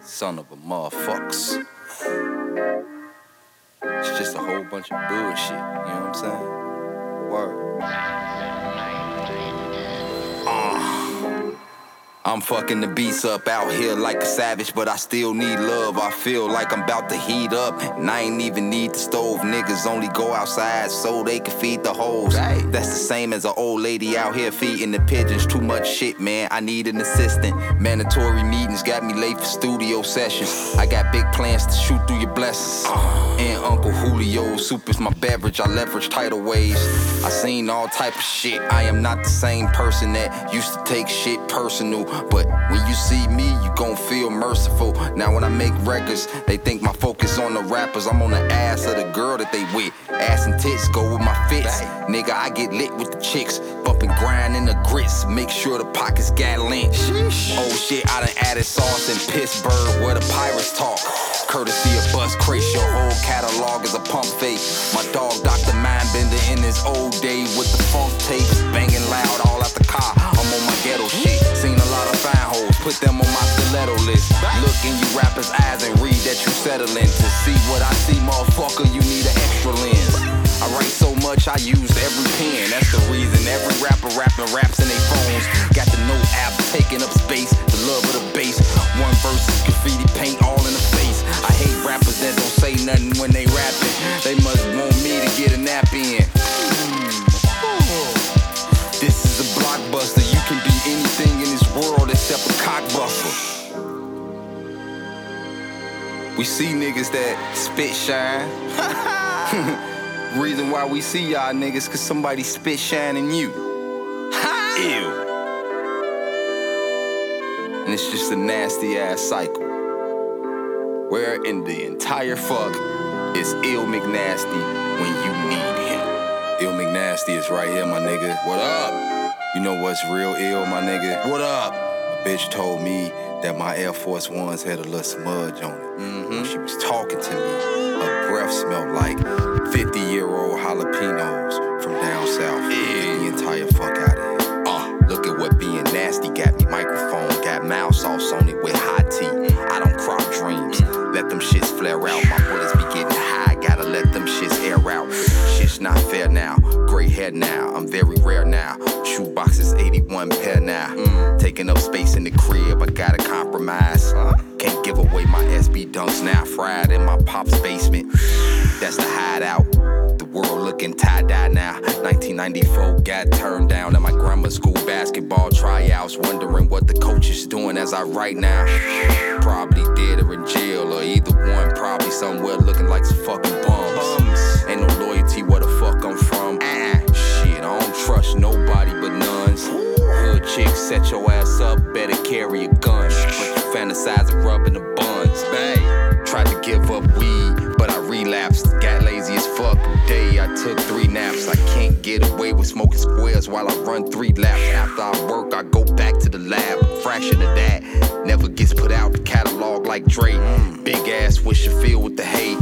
Son of a motherfuckers. It's just a whole bunch of bullshit, you know what I'm saying? Word. I'm fucking the beats up out here like a savage, but I still need love. I feel like I'm about to heat up, and I ain't even need the stove. Niggas only go outside so they can feed the hoes. That's the same as an old lady out here feeding the pigeons. Too much shit, man, I need an assistant. Mandatory meetings got me late for studio sessions. I got big plans to shoot through your blessings. And Uncle Julio, soup is my beverage. I leverage tidal waves. I seen all type of shit. I am not the same person that used to take shit personal. But when you see me, you gon' feel merciful. Now when I make records, they think my focus on the rappers. I'm on the ass of the girl that they with. Ass and tits go with my fits. Nigga, I get lit with the chicks. Bumpin' grind in the grits. Make sure the pockets got lint. Oh shit, I done added sauce in Pittsburgh where the pirates talk. Courtesy of Bus Crates, your whole catalog is a pump fake. My dog Dr. Mindbender in his old day with the funk tapes. Banging loud all out the car. I'm on my ghetto shit. Seen a lot of fine hoes, put them on my stiletto list. Look in you rappers' eyes and read that you settling. To see what I see, motherfucker, you need an extra lens. I write so much, I used every pen. That's the reason every rapper rapping raps in their phones. Got the note app taking up space, the love of the bass. One verse is graffiti paint all in the face. I hate rappers that don't say nothing when they rapping. They must want me to get a nap in. This is a blockbuster. You can be anything in this world except a cockbuffer. We see niggas that spit shine. Reason why we see y'all niggas, cause somebody spit shining you. Ew. And it's just a nasty ass cycle. Where in the entire fuck is Ill McNasty when you need him? Ill McNasty is right here, my nigga. What up? You know what's real ill, my nigga? What up? A bitch told me that my Air Force Ones had a little smudge on it. When she was talking to me, her breath smelled like 50-year-old jalapenos from down south. Get the entire fuck out of here. Look at what being nasty got me. Microphone got mouse sauce on it with high tea. I don't crop dreams. Let them shits flare out. My bullets be getting high. Gotta let them shits air out. Shit's not fair now. Gray hair now. I'm very rare now. Shoebox is 81 pair now. Taking up space in the crib. I gotta compromise. Can't give away my SB dunks now. Fried in my pop's basement. That's the hideout. The world looking tie-dye now. 1994 got turned down at my grammar school basketball tryouts. Wondering what the coach is doing as I write now. Probably dead or in jail or either one. Probably somewhere looking like some fucking bums. Ain't no loyalty where the fuck I'm from. Shit, I don't trust nobody but nuns. Hood chicks, set your ass up, better carry a gun. But you fantasize of rubbing the buns. Bang. Tried to give up weed, but I relapsed. Got lazy as fuck day. I took 3 naps. I can't get away with smoking squares while I run 3 laps. After I work, I go back to the lab. Fraction of that never gets put out the catalog like Dre. Big ass wisher filled with the hate.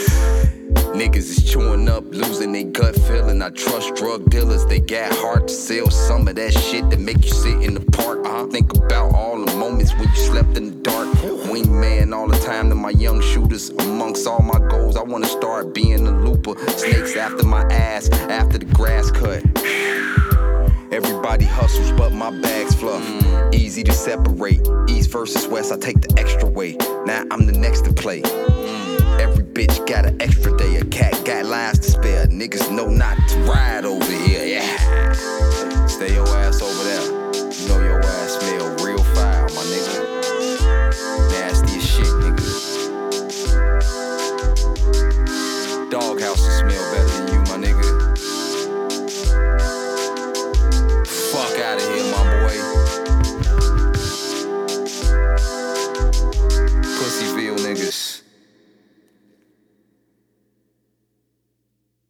Niggas is chewing up, losing their gut feeling. I trust drug dealers, they got heart to sell some of that shit that make you sit in the park. Think about all the moments when you slept in the dark. Wingman all the time to my young shooters. Amongst all my goals, I wanna start being a looper. Snakes after my ass, after the grass cut. Everybody hustles, but my bag's fluff. Easy to separate. East versus west, I take the extra way. Now I'm the next to play. Every bitch got an extra day. A cat got lives to spare. Niggas know not to ride over here. Yeah. Stay your ass over there. You know your ass smell real foul, my nigga. Nasty as shit, nigga. Doghouse will smell better.